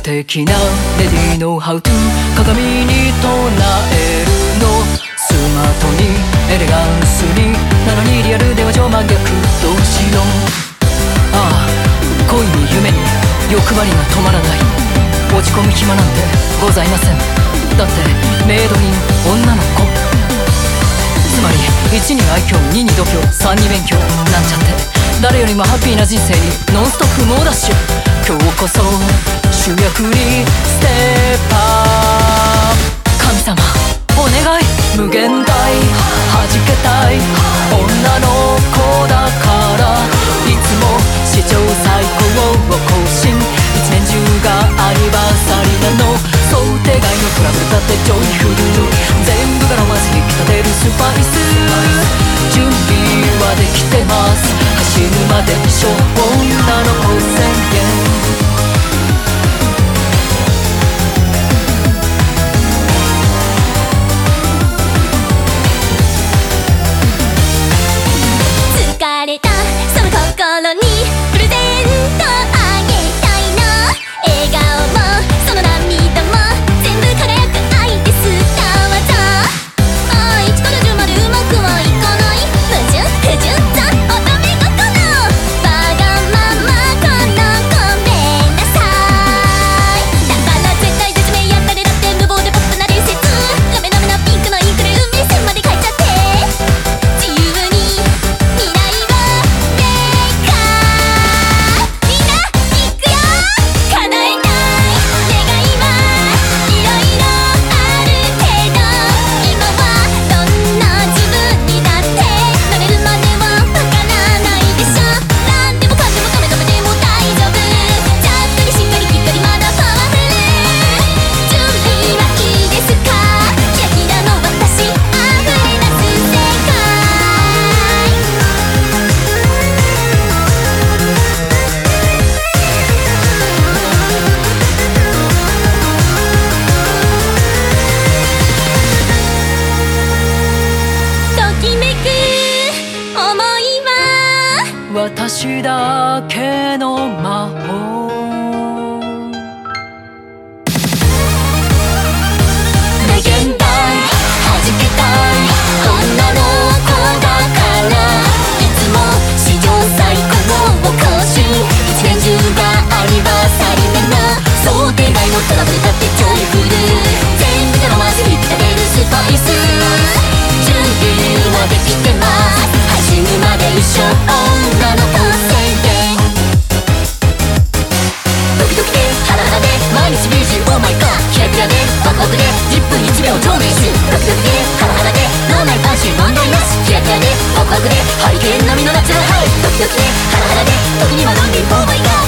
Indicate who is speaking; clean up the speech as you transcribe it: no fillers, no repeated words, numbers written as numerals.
Speaker 1: 的なレディのハウトゥー鏡に唱えるのスマートにエレガンスになのにリアルでは上真逆どうしよう。ああ恋に夢に欲張りが止まらない。落ち込む暇なんてございません。だってメイドイン女の子。つまり1に愛嬌2に度胸3に勉強なんちゃって誰よりもハッピーな人生にノンストップ猛ダッシュ。今日こそ主役にステップアップ。神様お願い無限大弾けたい女の子だからいつも史上最高を更新。一年中がアニバーサリーなの。想定外のトラブルだってジョイフル全部がロマンス引き立てるスパイス。準備はできてます走るまで一生女の子宣言。
Speaker 2: 疲れたその心にプレゼントあげたいの。笑顔もその涙も全部輝く愛でスター技。1から10までうまくはいかない矛盾不純な乙女心。わがままこのごめんなさい。だから絶対絶命や誰だって無謀でポップな伝説。ラメラメなピンクのインクで運命線まで書いちゃって自由に未来をでかい。みんな行くよ叶えたい願いはいろいろあるけど今はどんな自分にだってなれるまではわからないでしょ。なんでもかんでも止めても大丈夫。ちゃっかりしっかりきっかりまだパワフル。準備はいいですかキラキラの私溢れ出す世界。ときめく想いは
Speaker 1: 私だけの魔法。無限大弾けたい女の子だからいつも史上最高を更新。一年中がアニバーサリーなの。想定外のトラブルだってジョイフル全部がロマンス引き立てるスパイス。準備はできてます走るまで一生女の子宣言。ドキドキでハラハラで毎日ビージーオーマイガーキラキラでワクワクで10分1秒超名手。ドキドキでハラハラで脳内ファンシー問題なしキラキラでワクワクでハリケーン並みのナチュラルハイ。ドキドキでハラハラで時にはロンリーオーマイガー